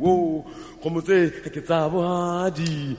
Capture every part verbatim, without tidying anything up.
oh, como se que sabadi.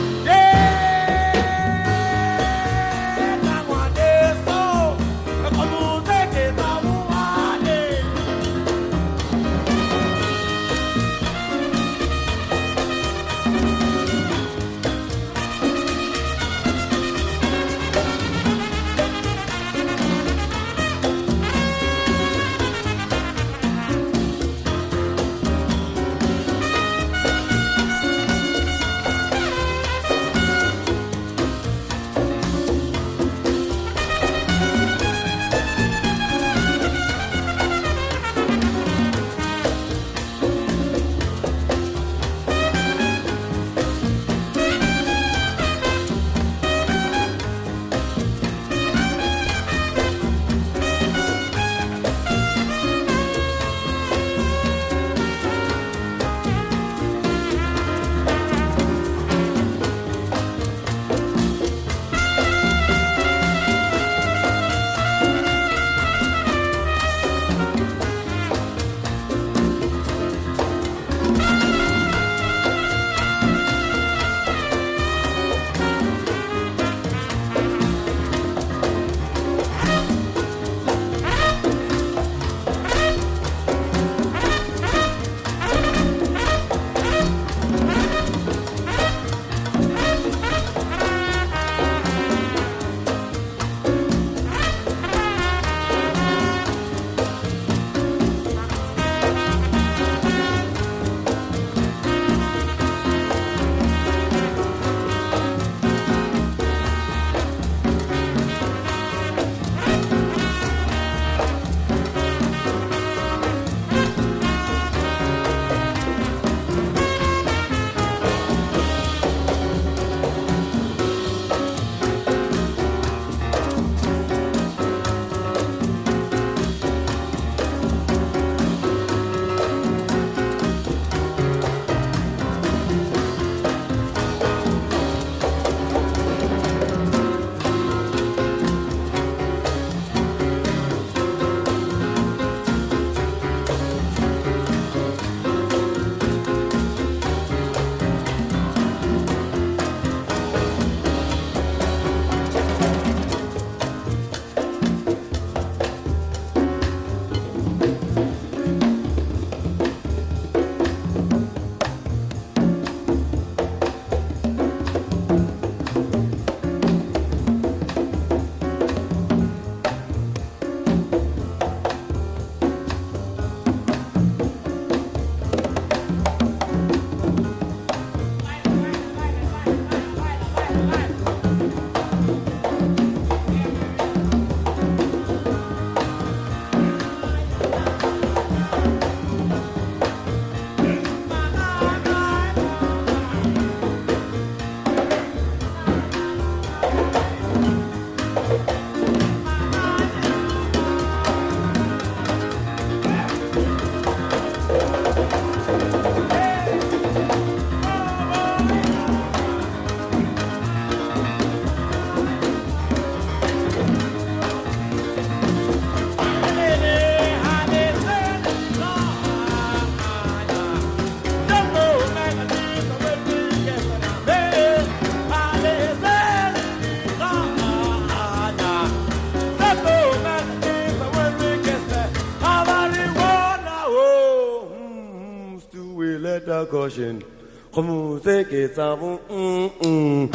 Caution, como se que sabe, mm mm.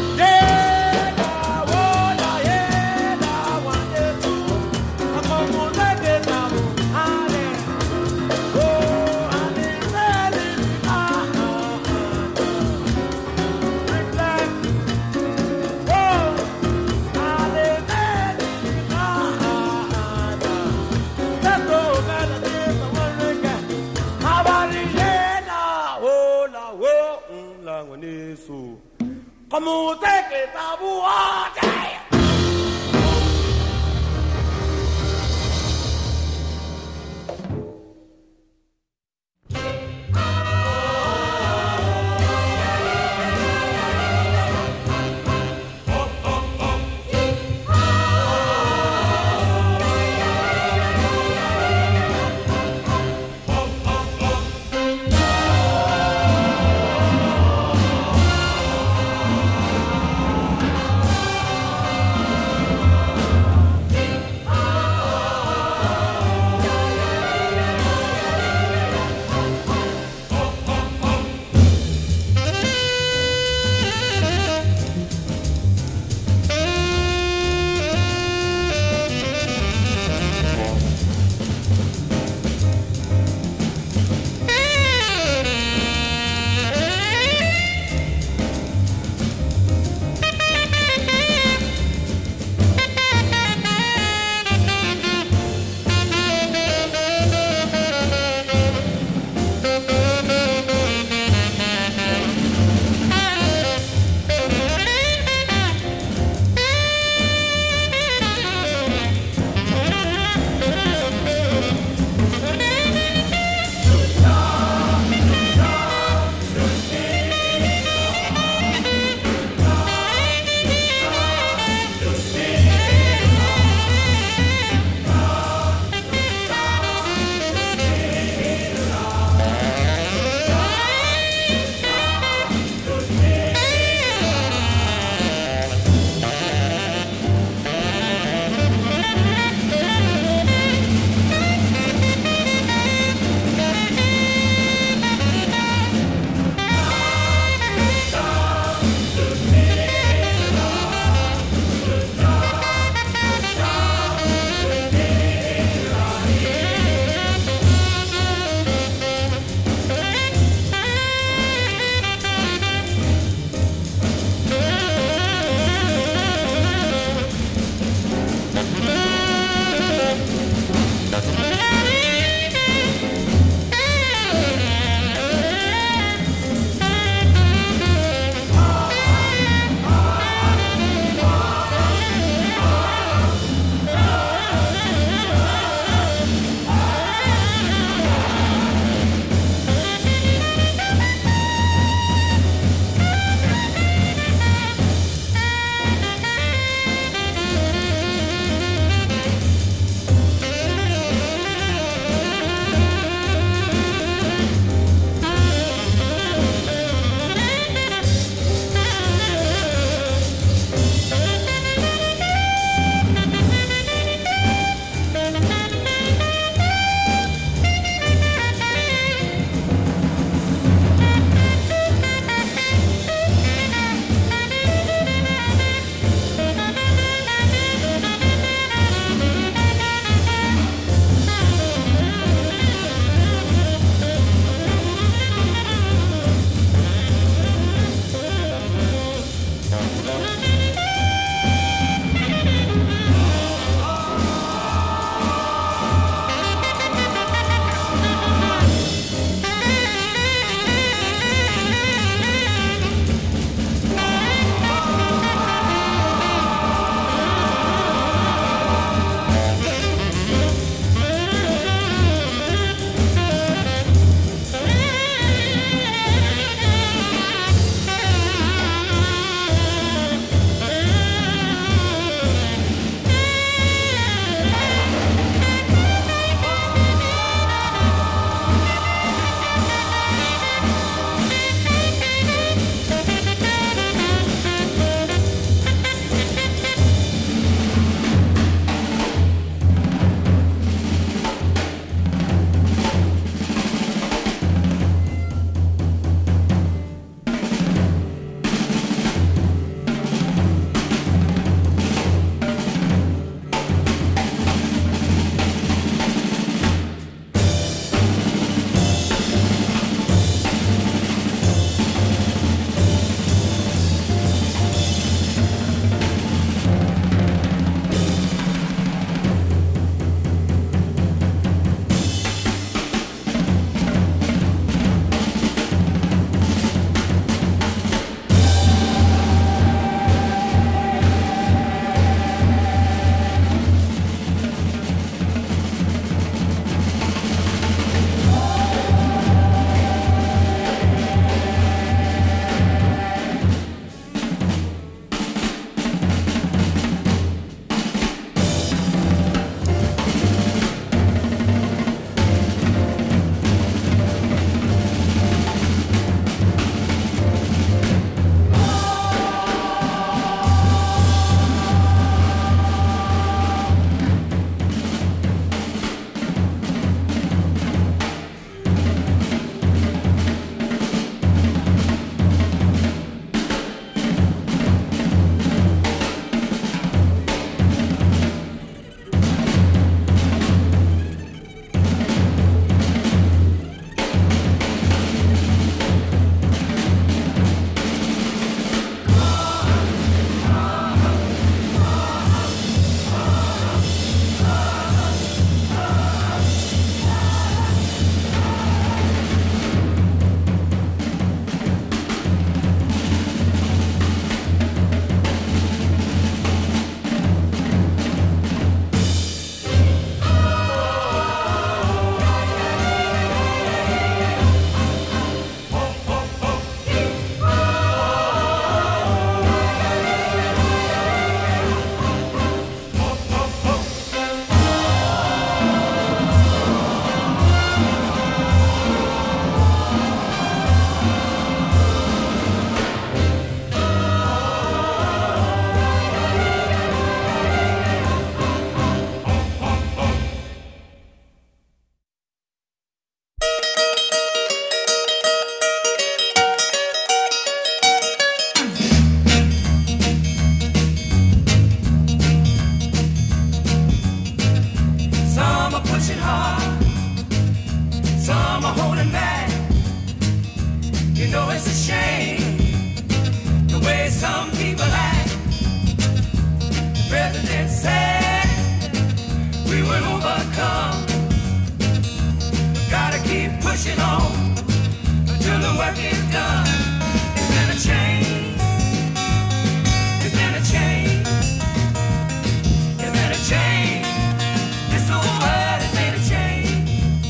Yeah, la bola, yeah, la one two. Como se que sabe, ale, oh, ale, ale, ah, ah, reflect, oh, ale, ale, ah, ah, let's go, melody, the one we get. How about it? Como te que tabua, it's a shame the way some people act. The president said we will overcome. Gotta keep pushing on until the work is done. It's been a change. It's been a change. It's been a change. This whole world has made a change.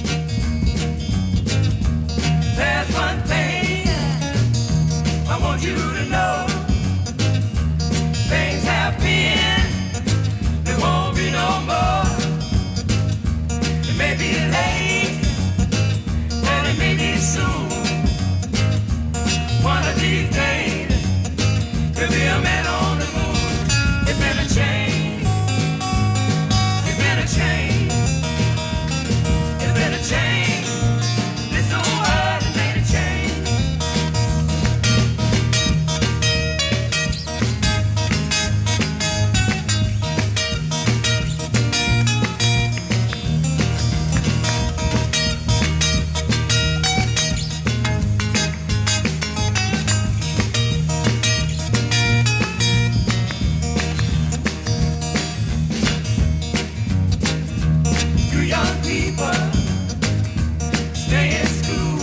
There's one thing I want you to know. Things have been, there won't be no more. It may be late, and it may be soon. One of these days, there'll be a man on the moon. It's been a change. It's been a change. It's been a change. This whole world has made a change. You young people, stay in school,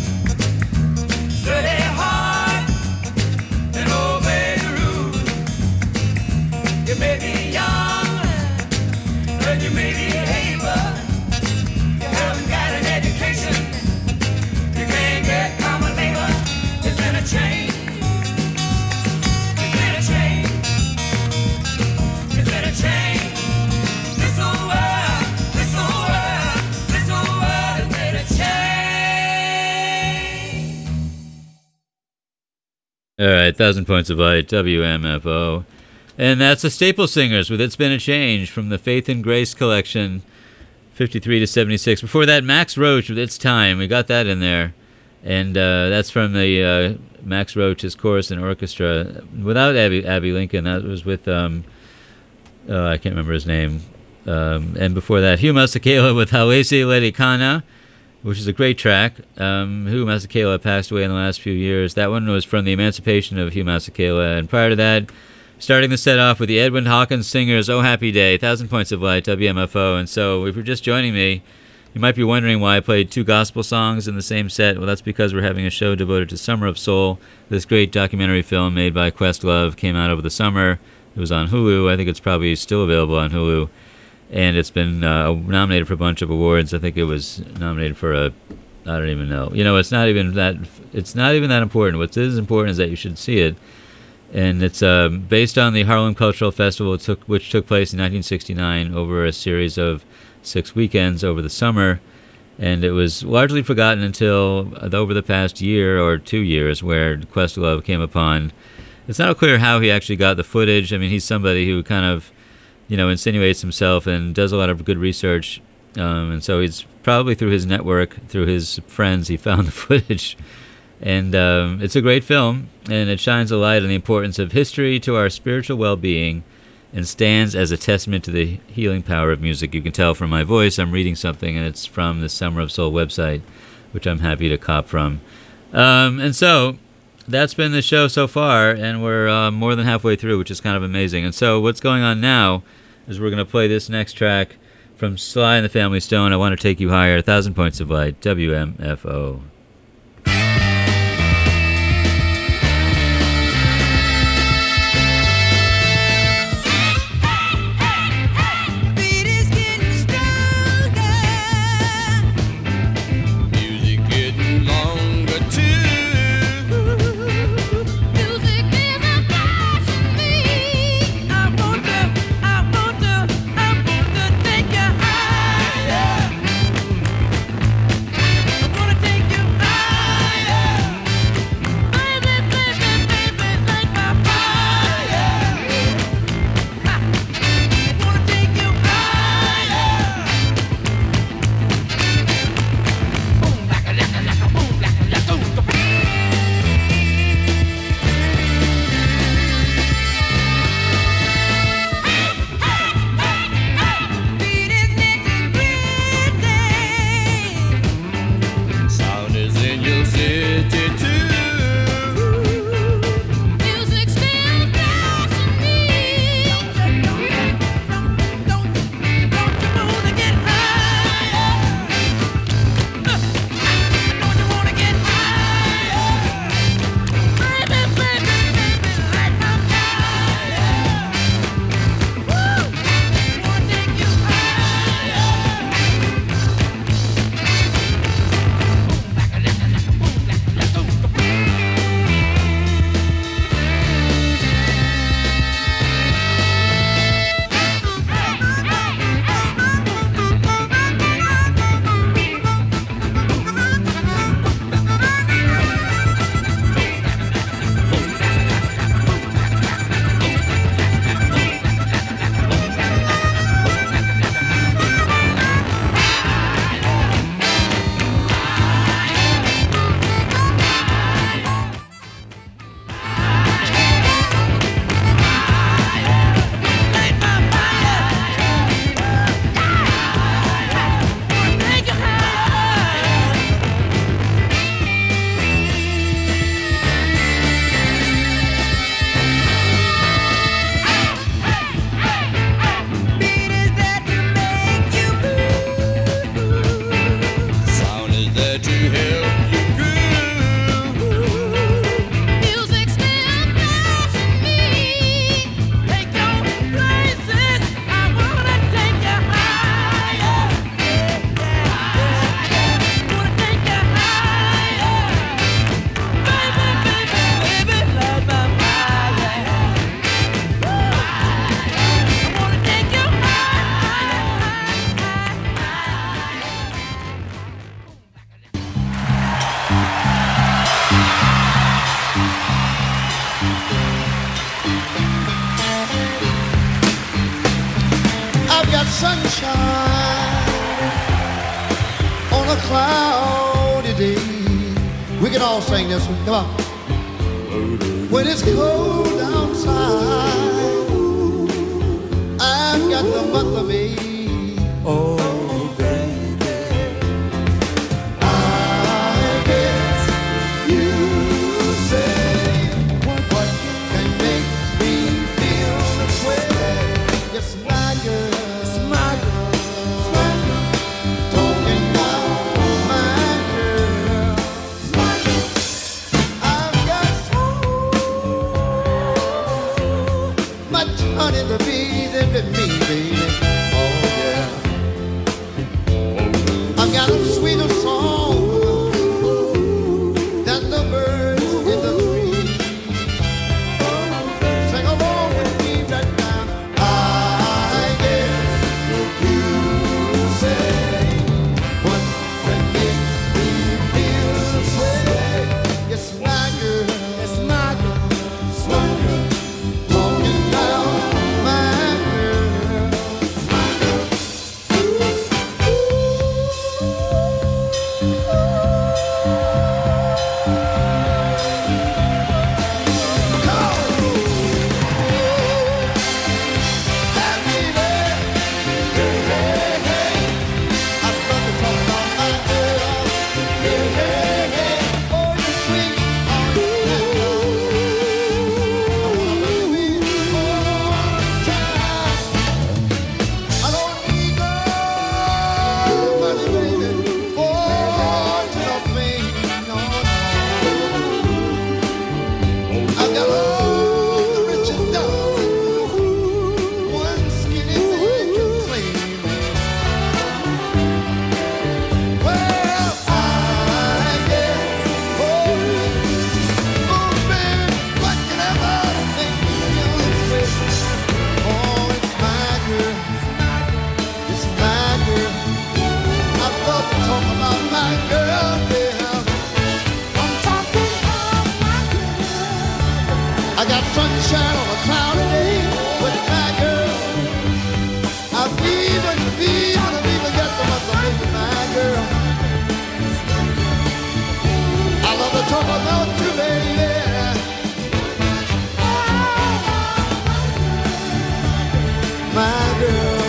study hard, and obey the rules. You may be young, and you may be able. You haven't got an education, you can't get common labor. It's been a change. It's been a change. It's been a change. This whole world, this whole world, this whole world has made a change. All right, Thousand Points of Light, W M F O. And that's the Staple Singers with It's Been a Change from the Faith and Grace collection, fifty-three to seventy-six. Before that, Max Roach with It's Time. We got that in there. And uh, that's from the uh, Max Roach's chorus and orchestra. Without Abby, Abby Lincoln, that was with, um, oh, I can't remember his name. Um, and before that, Hugh Masekela with Hawesi Ledikana, which is a great track. Um, Hugh Masekela passed away in the last few years. That one was from the Emancipation of Hugh Masekela. And prior to that, starting the set off with the Edwin Hawkins Singers, Oh Happy Day, Thousand Points of Light, W M F O. And so if you're just joining me, you might be wondering why I played two gospel songs in the same set. Well, that's because we're having a show devoted to Summer of Soul. This great documentary film made by Questlove came out over the summer. It was on Hulu. I think it's probably still available on Hulu. And it's been uh, nominated for a bunch of awards. I think it was nominated for a, I don't even know. You know, it's not even that, it's not even that important. What is important is that you should see it. And it's uh, based on the Harlem Cultural Festival, took, which took place in nineteen sixty-nine over a series of six weekends over the summer. And it was largely forgotten until uh, over the past year or two years where Questlove came upon. It's not clear how he actually got the footage. I mean, he's somebody who kind of, you know, insinuates himself and does a lot of good research. Um, and so he's probably through his network, through his friends, he found the footage. And um, it's a great film, and it shines a light on the importance of history to our spiritual well-being and stands as a testament to the healing power of music. You can tell from my voice I'm reading something, and it's from the Summer of Soul website, which I'm happy to cop from. Um, and so that's been the show so far, and we're uh, more than halfway through, which is kind of amazing. And so what's going on now is we're going to play this next track from Sly and the Family Stone, I Want to Take You Higher, Thousand Points of Light, W M F O. Take you all sing this one. Come on. When it's cold outside, I've got the month of May. Oh, baby, I guess you say what can make me feel this way. Yes, my girl, it's my girl, it's my girl, talking about my girl, my girl. I've got so much honey to be in me, baby. Oh yeah, I've got a sweeter song than the birds in the trees. Sing along with me right now. I guess you say what can make me feel this way. Yes, my girl, it's my girl, it's my girl, talking about my girl, my girl. I've got all the rich and darling, one skinny man can claim it. Well, I guess, oh, oh, baby, what can ever make me feel this way? Oh, it's my girl, it's my girl. I love to talk about my girl, yeah. I'm talking about my girl. I got sunshine on a cloudy day with my girl. I've even, even, I've even got the month of May with my girl. I love to talk about you, baby. My girl.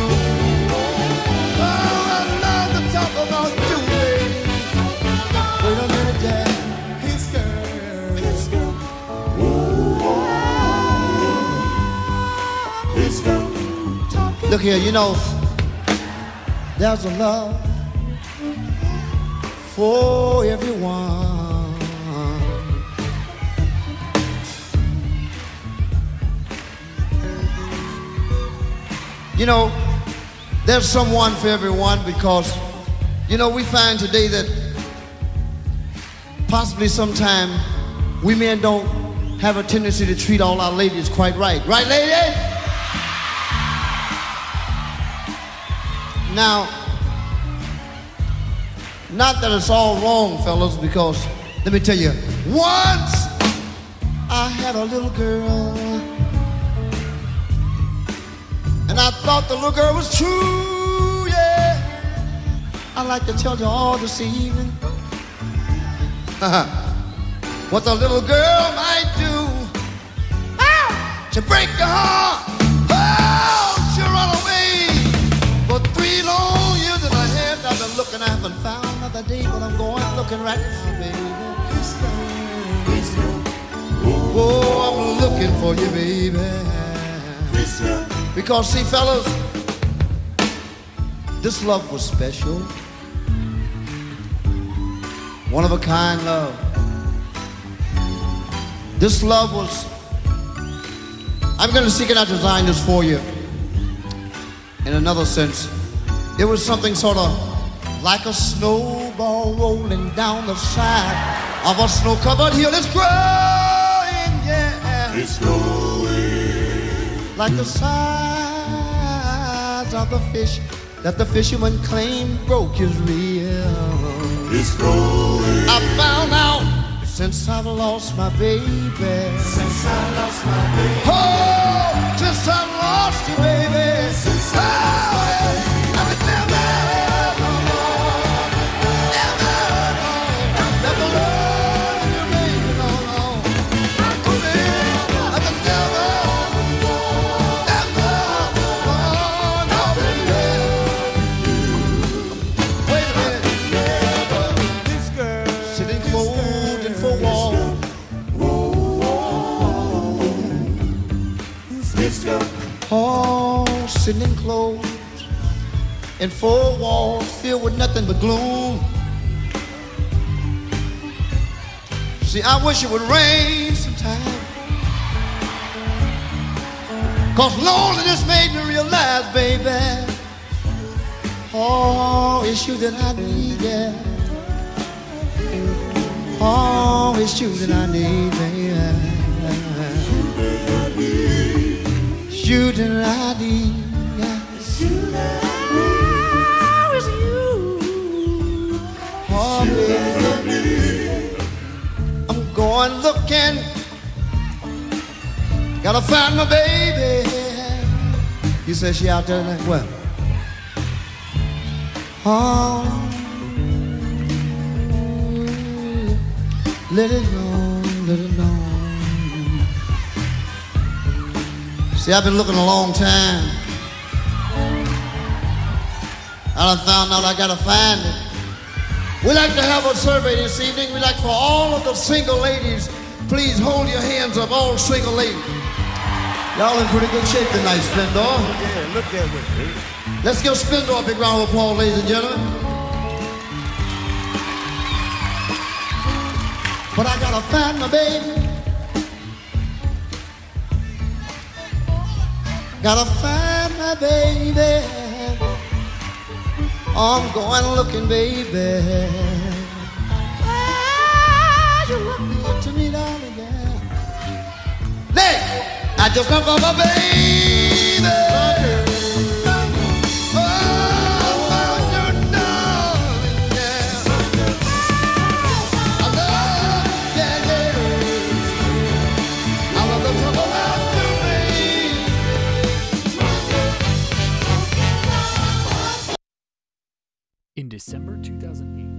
Oh, I love to talk about you, baby. Wait a minute, Jack. His girl. His girl. His girl. Look here, you know, there's a love for everyone. You know, there's someone for everyone because, you know, we find today that possibly sometime we men don't have a tendency to treat all our ladies quite right. Right, lady? Now, not that it's all wrong, fellas, because let me tell you, once I had a little girl, and I thought the little girl was true, yeah. I'd like to tell you all this evening what the little girl might do. Ah! To break your heart, oh, she'll run away. For three long years in my head, I've been looking, I haven't found another day, but I'm going looking right now, baby. Oh, I'm looking for you, baby. Because, see, fellas, this love was special. One of a kind love. This love was, I'm going to seek it out, design this for you. In another sense, it was something sort of like a snowball rolling down the side of a snow-covered hill. It's growing, yeah. It's growing. Like the size of the fish that the fisherman claimed broke his reel. It's growing. I found out since I've lost my baby. Since I lost my baby. Oh, since I lost you, baby. Since I oh, lost my baby. I could never, never, never love fold and four walls. All sitting enclosed in four walls filled with nothing but gloom. See, I wish it would rain sometime, 'cause loneliness made me realize, baby, oh, it's you that I need, yeah. Oh, it's you that I need, baby. It's you that I need, yeah. Oh, it's you. Oh, baby. I'm going looking. Gotta find my baby. You say she out there like, well, oh, let it know, let it know. See, I've been looking a long time. I done found out I gotta find it. We like to have a survey this evening. We like for all of the single ladies, please hold your hands up, all single ladies. Y'all in pretty good shape tonight, Splendor. Yeah, look that way. Let's give Splendor a big round of applause, ladies and gentlemen. But I gotta find my baby. Gotta find my baby. I'm going looking, baby. Ah, you look good to me, darling, yeah. Hey, I just come for my baby. In December two thousand eight,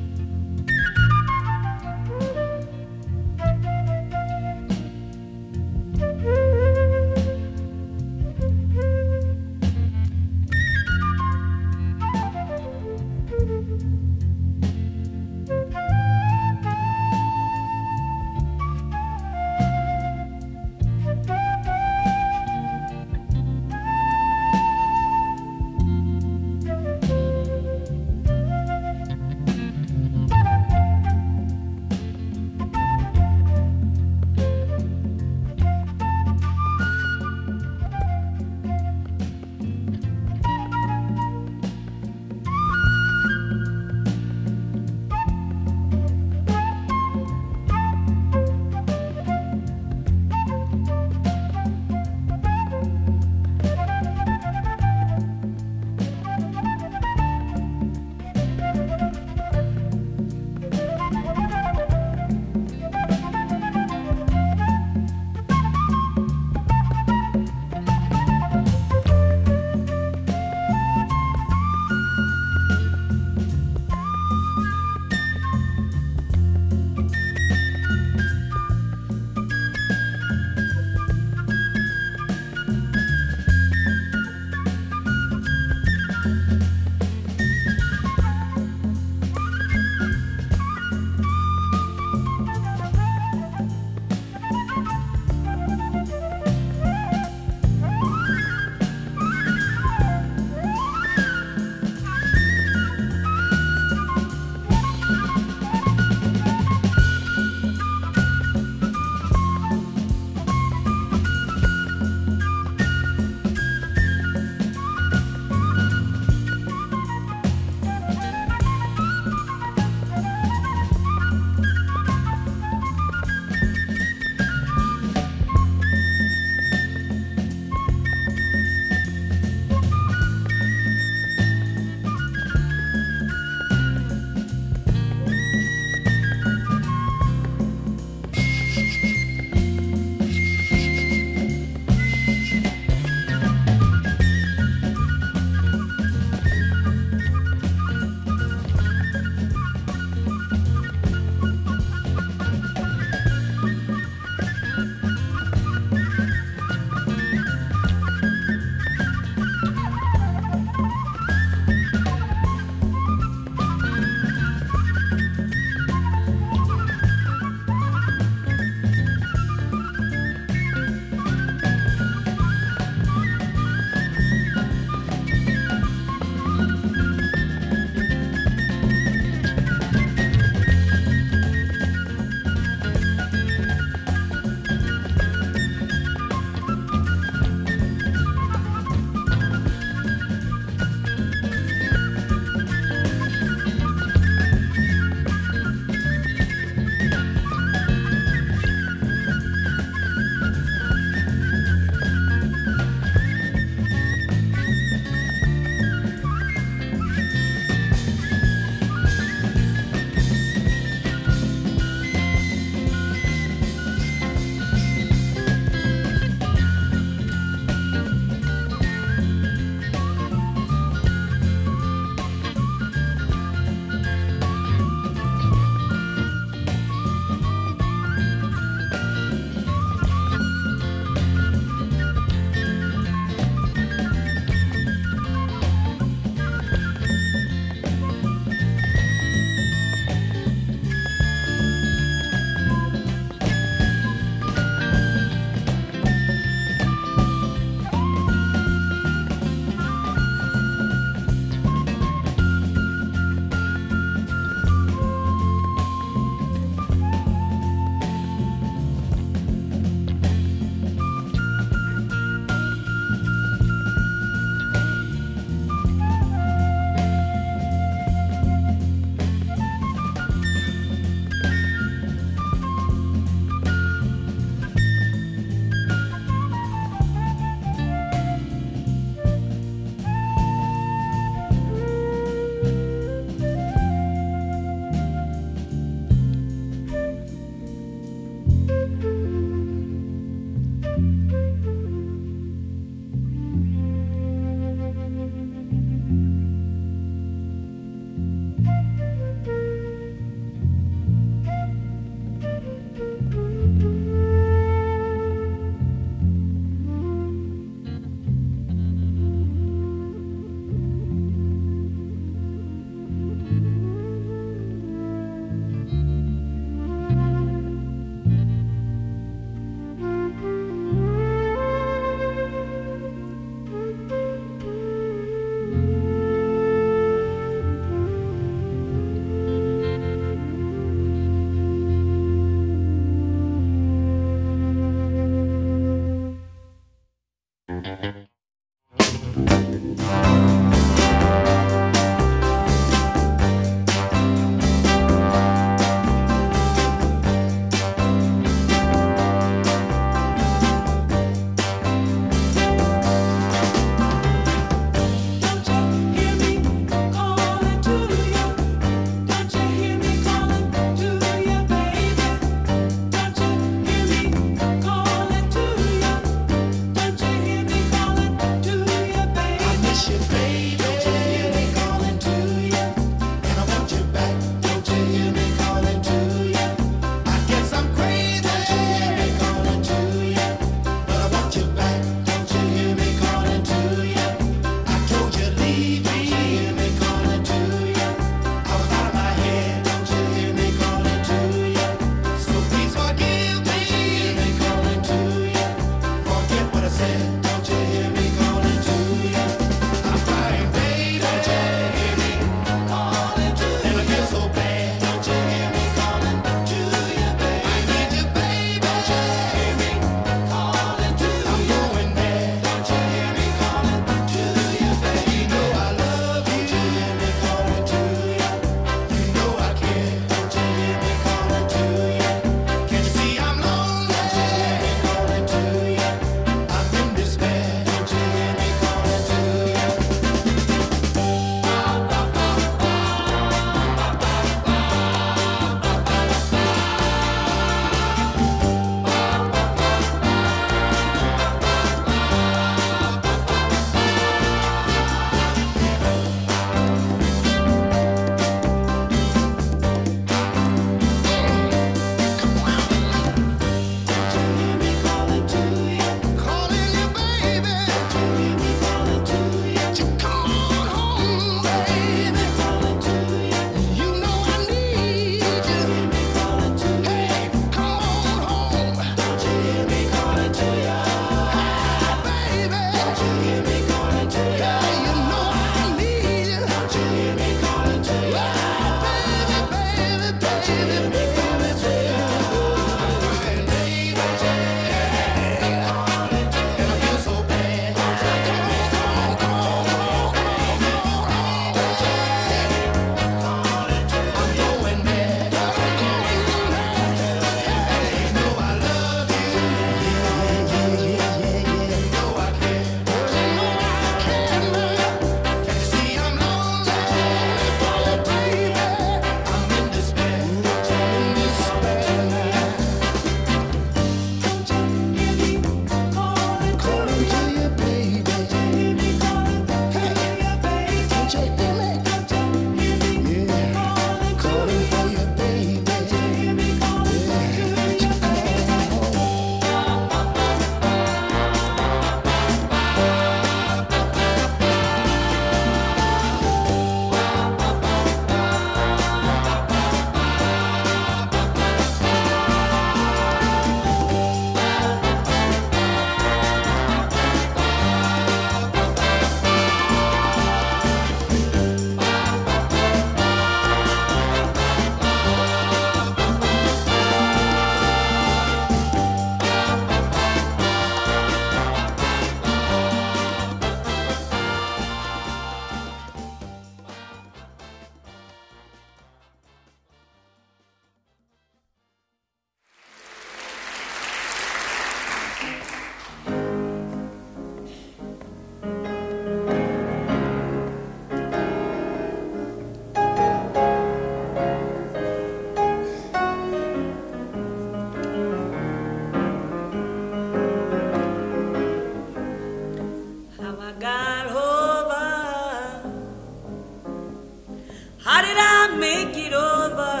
How did I make it over?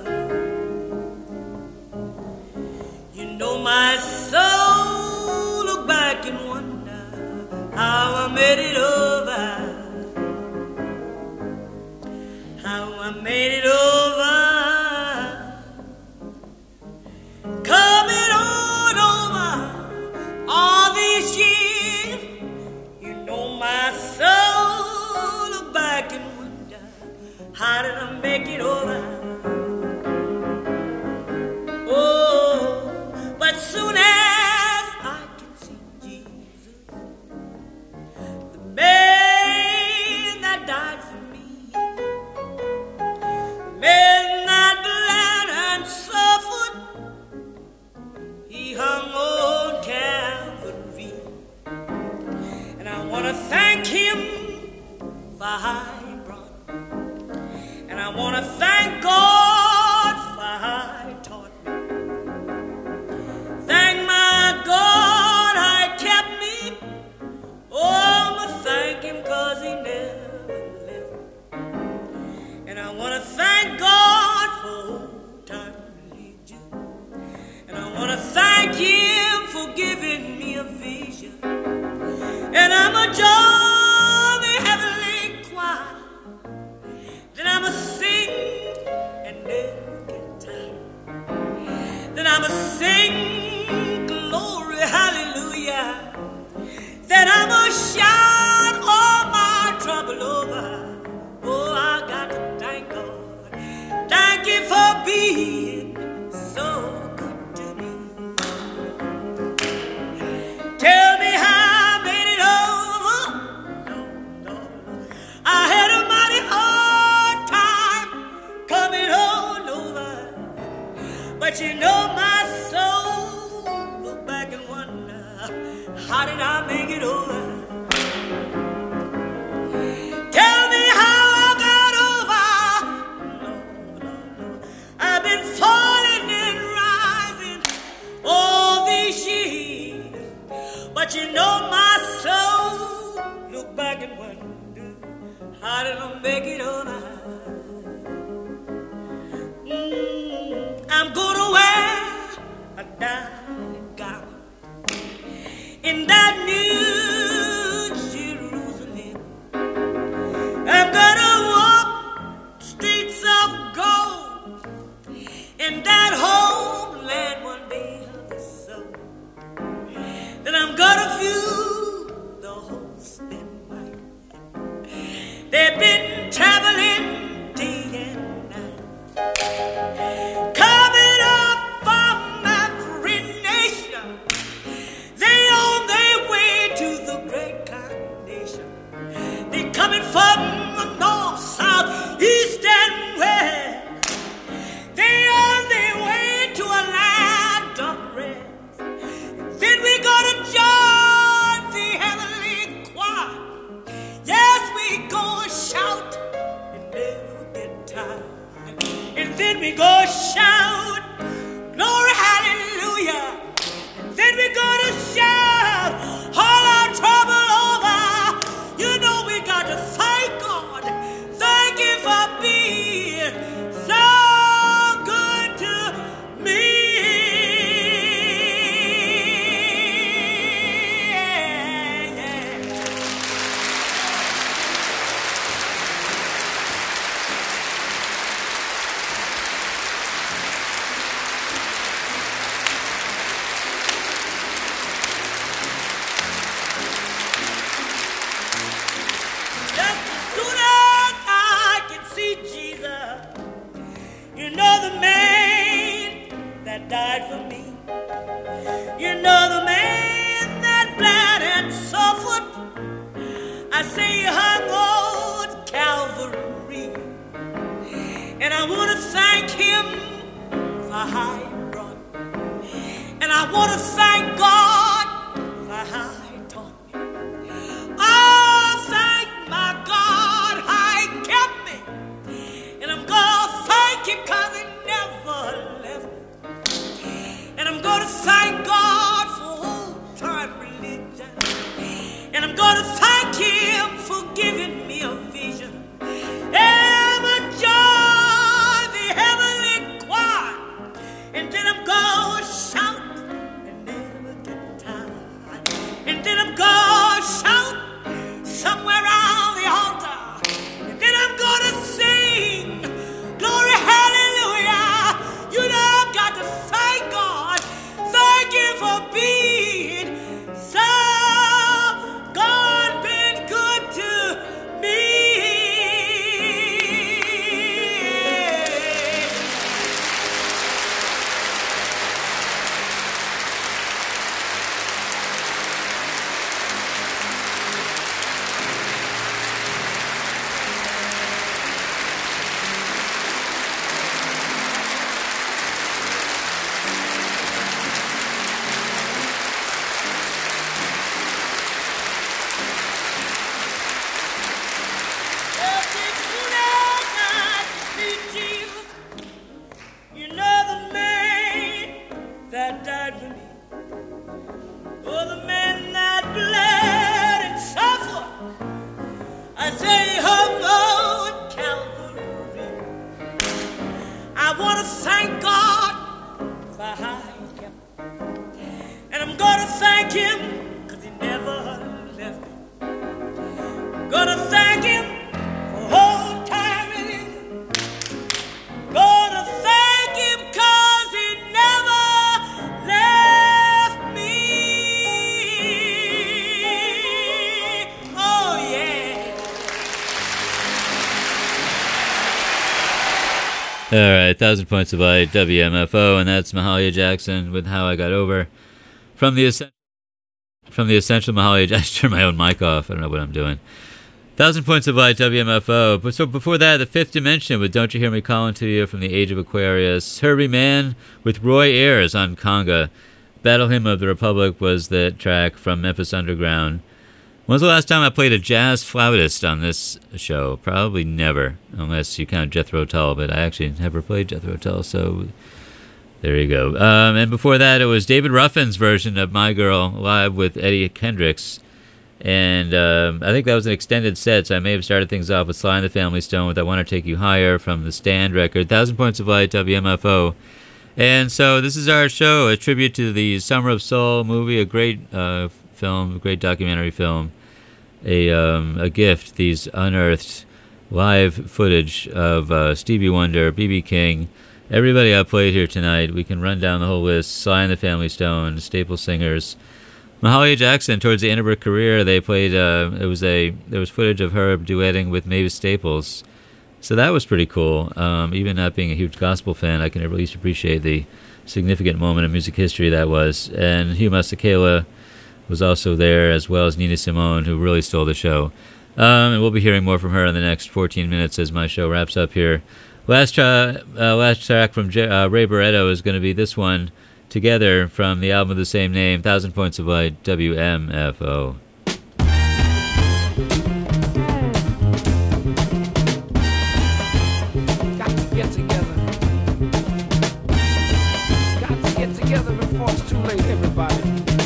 You know my soul, look back and wonder how I made it over. How I made it over. Coming on over all these years. You know my soul, look back and wonder, how did I make it over? Oh, but soon as I can see Jesus, the man that died for me, the man that bled and suffered, he hung on Calvary. And I want to thank him for how he brought me. And I want to thank God for how he taught me. Thank my God how he kept me. Oh, I'm going to thank him because he never left me. And I want to thank God for old-time religion. And I want to thank him for giving me a vision. And I'm a join the heavenly choir. Then I'm a sing and never get tired. Then I'm a sing glory, hallelujah. Then I'm a shout all my trouble over. Oh, I got to thank God. Thank you for being so good to me. Tell me how I made it over. No, no, no. I had a mighty hard time coming on over. But you know my soul, look back and wonder, how did I make it over? Tell me how I got over. No, no, no. I've been falling and rising all these years. But you know my soul, look back and wonder, how did I make it over? Mm, I'm gonna wear a diamond gown in that new Jerusalem. I'm gonna walk streets of gold in that homeland one day of the soul. Then I'm gonna view the host and might. They've been traveling day and night, coming up from every nation. They on their way to the great congregation. They coming from the north, south, east, and west. They on their way to a land of rest. Then we gonna join the heavenly choir. Yes, we gonna shout and never get tired. And then we gonna shout, glory, hallelujah. And then we gonna shout all our trouble over. You know we got to thank God. Thank you for being so good to me. Yeah, yeah. Just as soon as I can see Jesus, you know the man that died for me. You know the man that bled and suffered. I say he hung on Calvary. And I want to thank him for how he brought me. And I want to thank God for how he taught me. Oh, thank my God how he kept me. And I'm going to thank him because he never left me. And I'm going to thank God for old-time religion. And I'm going to thank him for giving me a vision. And I'm a thank him, cause he never left me. Gonna thank him for all time in it. Gonna thank him cause he never left me. Oh yeah. All right, Thousand Points of Light, W M F O, and that's Mahalia Jackson with How I Got Over. From the Essen- from the Essential Mahalia Jackson, I just turned my own mic off. I don't know what I'm doing. Thousand Points of Light, W M F O. But so before that, The Fifth Dimension with Don't You Hear Me Calling to You from the Age of Aquarius. Herbie Mann with Roy Ayers on conga. Battle Hymn of the Republic was the track from Memphis Underground. When was the last time I played a jazz flautist on this show? Probably never, unless you count Jethro Tull, but I actually never played Jethro Tull, so there you go. Um, and before that, it was David Ruffin's version of My Girl live with Eddie Kendricks. And um, I think that was an extended set, so I may have started things off with Sly and the Family Stone with I Want to Take You Higher from the Stand record, Thousand Points of Light, W M F O. And so this is our show, a tribute to the Summer of Soul movie, a great uh, film, a great documentary film, a, um, a gift, these unearthed live footage of uh, Stevie Wonder, B B King, everybody I played here tonight. We can run down the whole list, Sly and the Family Stone, Staple Singers. Mahalia Jackson, towards the end of her career, they played. Uh, it was a there was footage of her duetting with Mavis Staples, so that was pretty cool. Um, even not being a huge gospel fan, I can at least appreciate the significant moment in music history that was. And Hugh Masekela was also there, as well as Nina Simone, who really stole the show. Um, and we'll be hearing more from her in the next fourteen minutes as my show wraps up here. Last tra- uh, last track from J- uh, Ray Barretto is going to be this one. Together from the album of the same name, Thousand Points of Light, W M F O. Got to get together. Got to get together before it's too late, everybody.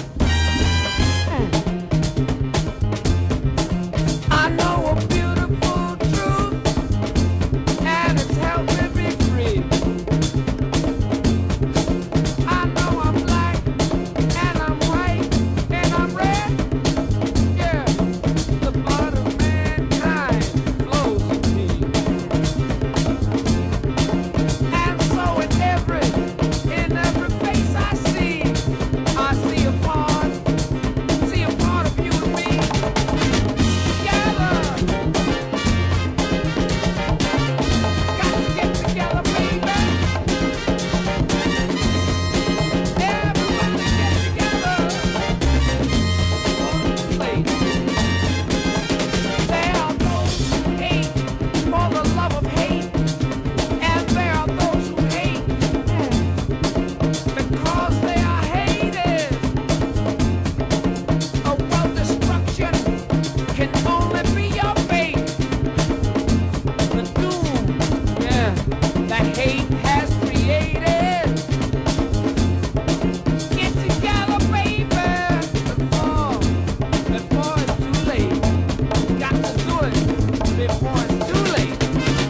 I know a beautiful truth, and it's helping me free. I know I'm black, and I'm white, and I'm red. Yeah, the blood of mankind flows in me. And so in every, in every face I see, I see a part, see a part of you and me. Together, got to get together, baby. Everybody get together. Ladies, there are those who hate for the love of hate, and there are those who hate because they are hated. A world destruction can only be your fate. The doom, yeah, that hate has created. Get together, baby, before, before it's too late. Got to do it before it's too late.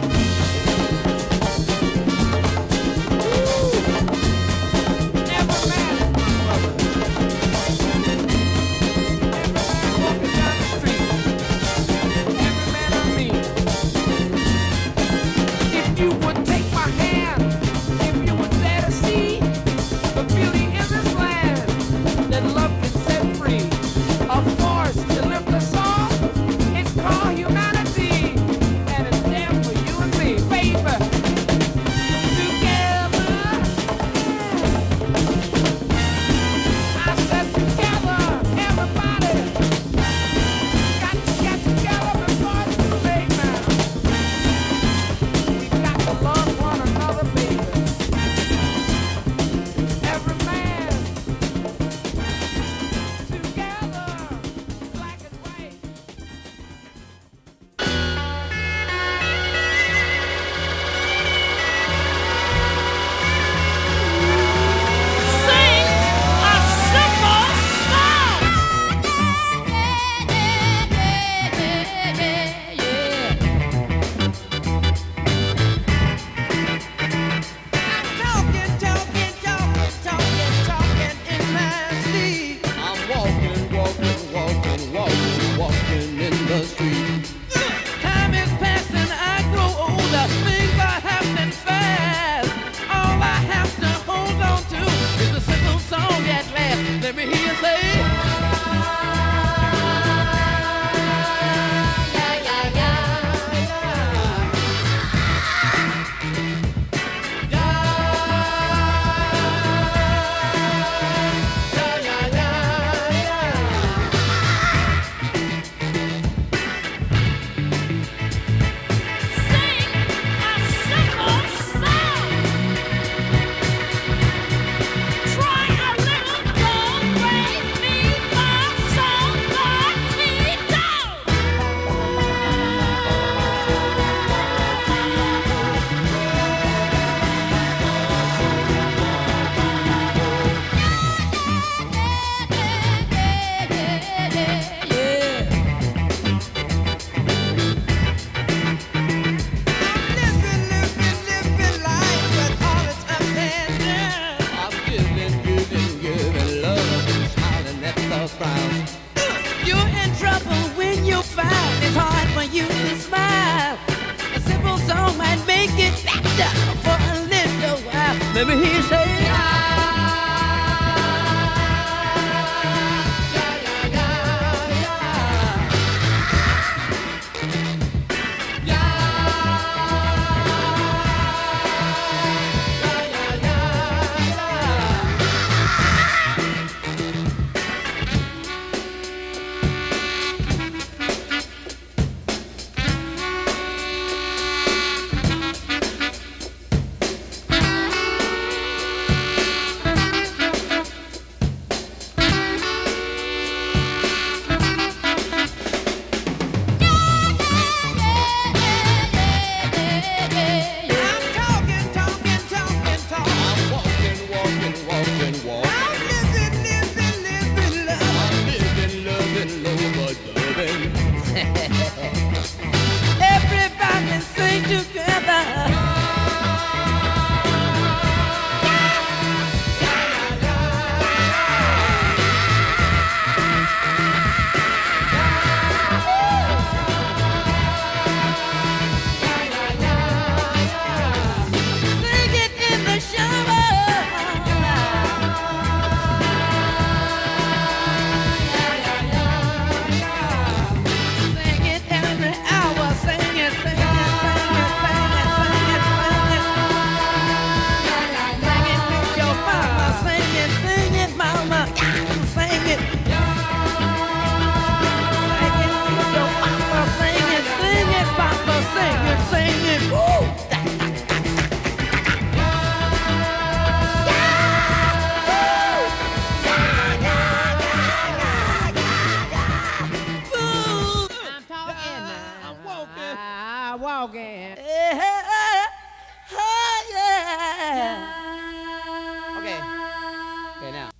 Woo! Every man is my brother. Every man walking down the street. Every man I meet. If you would take my hand, Let me hear you say, everybody sing together. Sing it in the shower. Sing it every hour. Sing it, sing it, sing it, sing it, sing it, sing it. Sing it with your mama. Sing it, sing it, mama. Sing it. Sing it with your papa. Sing it, sing it, papa. Sing it, sing it. Woo! I'm talking now. I'm walking. I'm walking. Okay. Okay, now.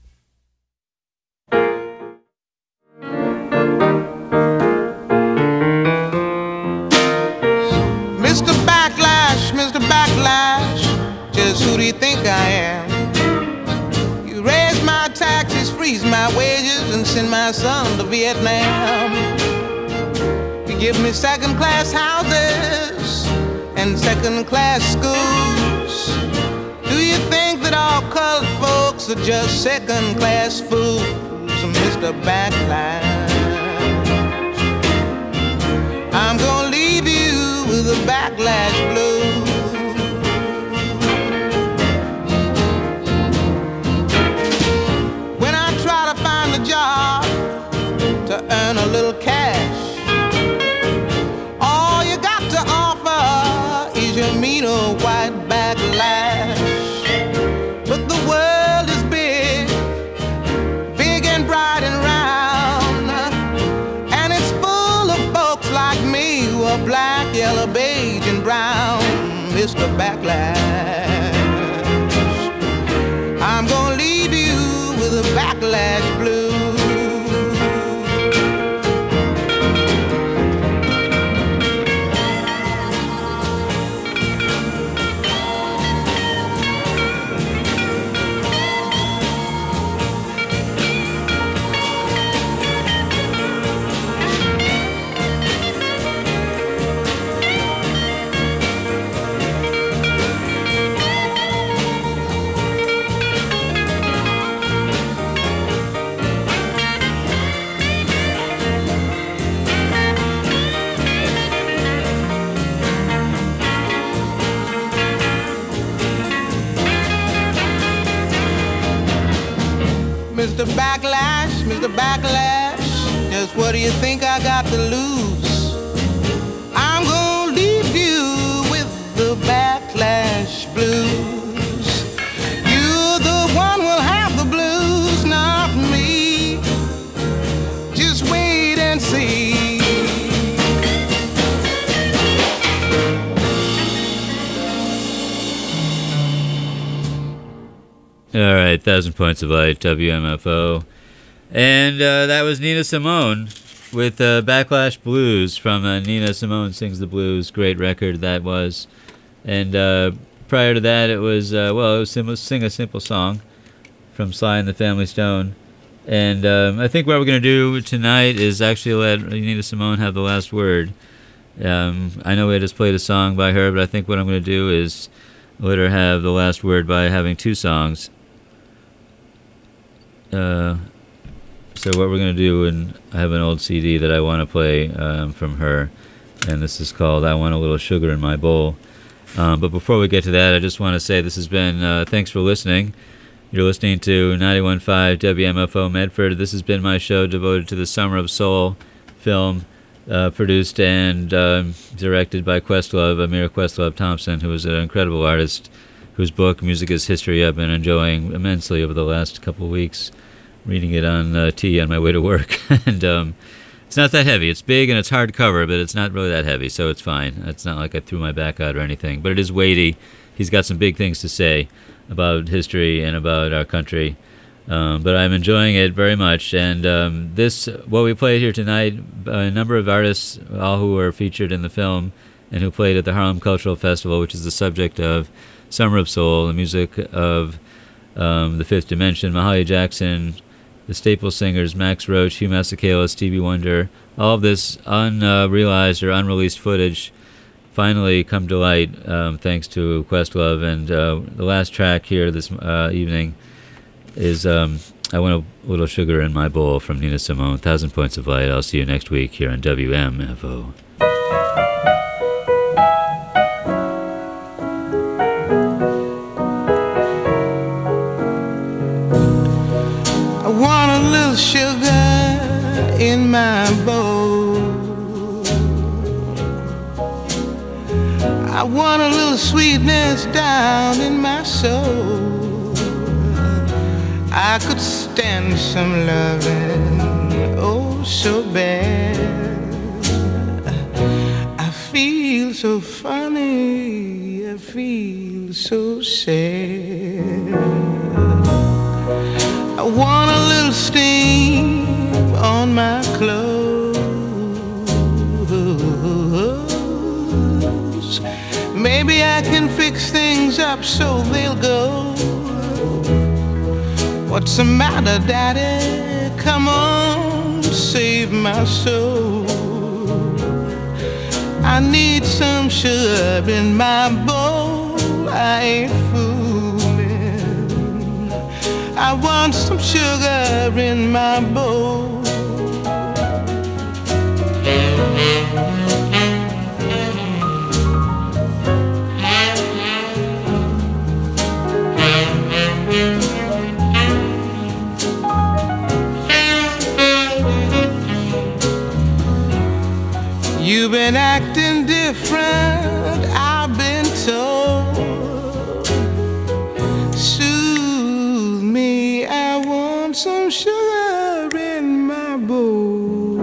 Mister Backlash, Mister Backlash, just who do you think I am? You raise my taxes, freeze my wages, and send my son to Vietnam. You give me second-class houses and second-class schools. Do you think that all colored folks are just second-class fools, Mister Backlash? I'm gonna leave you with a backlash blues. When I try to find a job to earn a little cash, all you got to offer is your mean old white backlash. But the world is big, big and bright and round, and it's full of folks like me who are black, yellow, beige, and brown, Mister Backlash. I'm gonna leave you with a backlash blues. Mister Backlash, Mister Backlash, just what do you think I got to lose? I'm gonna leave you with the backlash blues. You're the one who'll have the blues, not me. Just wait and see. All right, Thousand Points of Light, W M F O. And uh, that was Nina Simone with uh, Backlash Blues from uh, Nina Simone Sings the Blues. Great record that was. And uh, prior to that, it was, uh, well, it was sim- Sing a Simple Song from Sly and the Family Stone. And um, I think what we're going to do tonight is actually let Nina Simone have the last word. Um, I know we just played a song by her, but I think what I'm going to do is let her have the last word by having two songs. Uh, so what we're going to do, and I have an old C D that I want to play um, from her, and this is called I Want a Little Sugar in My Bowl. Um, but before we get to that, I just want to say this has been, uh, thanks for listening. You're listening to ninety-one point five W M F O Medford. This has been my show devoted to the Summer of Soul film, uh, produced and uh, directed by Questlove, Amir Questlove Thompson, who is an incredible artist whose book, Music is History, I've been enjoying immensely over the last couple of weeks, reading it on uh, tea on my way to work. and um, it's not that heavy. It's big and it's hardcover, but it's not really that heavy, so it's fine. It's not like I threw my back out or anything, but it is weighty. He's got some big things to say about history and about our country. Um, but I'm enjoying it very much. And um, this, what we played here tonight, a number of artists, all who were featured in the film and who played at the Harlem Cultural Festival, which is the subject of Summer of Soul, the music of um, The Fifth Dimension, Mahalia Jackson, the Staple Singers, Max Roach, Hugh Masekela, Stevie Wonder, all of this unrealized or unreleased footage finally come to light um, thanks to Questlove. And uh, the last track here this uh, evening is um, I Want a Little Sugar in My Bowl from Nina Simone. Thousand Points of Light. I'll see you next week here on W M F O. I want a little sugar in my bowl. I want a little sweetness down in my soul. I could stand some loving, oh so bad. I feel so funny, I feel so sad. I want a little steam on my clothes. Maybe I can fix things up so they'll go. What's the matter, Daddy? Come on, save my soul. I need some sugar in my bowl. I ain't fooling. I want some sugar in my bowl. You've been acting different, I've been told. Soothe me, I want some sugar in my bowl.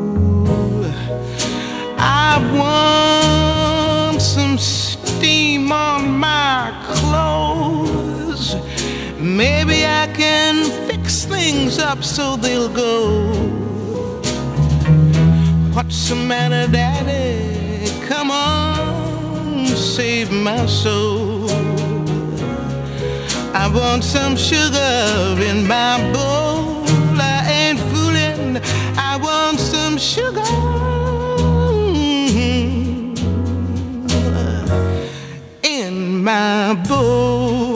I want some steam on my clothes. Maybe I can fix things up so they'll go. What's the matter, Daddy? Come on, save my soul. I want some sugar in my bowl. I ain't fooling. I want some sugar in my bowl.